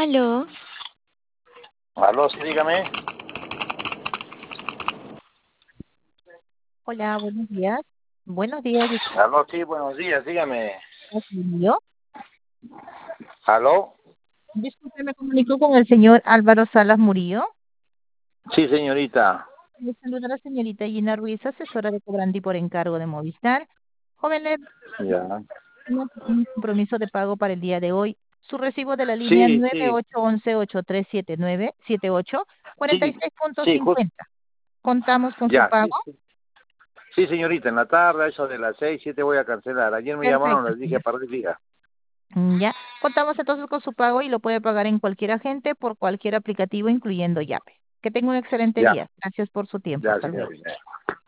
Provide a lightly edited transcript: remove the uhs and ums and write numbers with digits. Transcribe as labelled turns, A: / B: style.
A: Aló,
B: Aló, sí, dígame.
C: Hola, buenos días. Buenos días,
B: Aló, sí, buenos días, dígame.
C: disculpe,
B: Aló.
C: disculpe, me comunico con el señor Álvaro Salas Murillo.
B: Sí, señorita.
C: Le saluda la señorita Gina Ruiz, asesora de cobrante por encargo de Movistar. Jóvenes,
B: Ya.
C: tenemos un compromiso de pago para el día de hoy. Su recibo de la línea
B: Sí,
C: nueve
B: sí,
C: ocho once 8379 78
B: sí,
C: 46
B: sí, justo.
C: 50. Contamos con su
B: Ya,
C: pago.
B: sí, sí. Sí, señorita, en la tarde, a eso de las 6, 7 voy a cancelar. Ayer me llamaron,
C: Perfecto,
B: les dije
C: señor.
B: para el día.
C: Ya, contamos entonces con su pago y lo puede pagar en cualquier agente por cualquier aplicativo, incluyendo Yape. Que tenga un excelente
B: Ya,
C: día. Gracias por su tiempo.
B: ya,
C: Hasta luego.
B: señorita.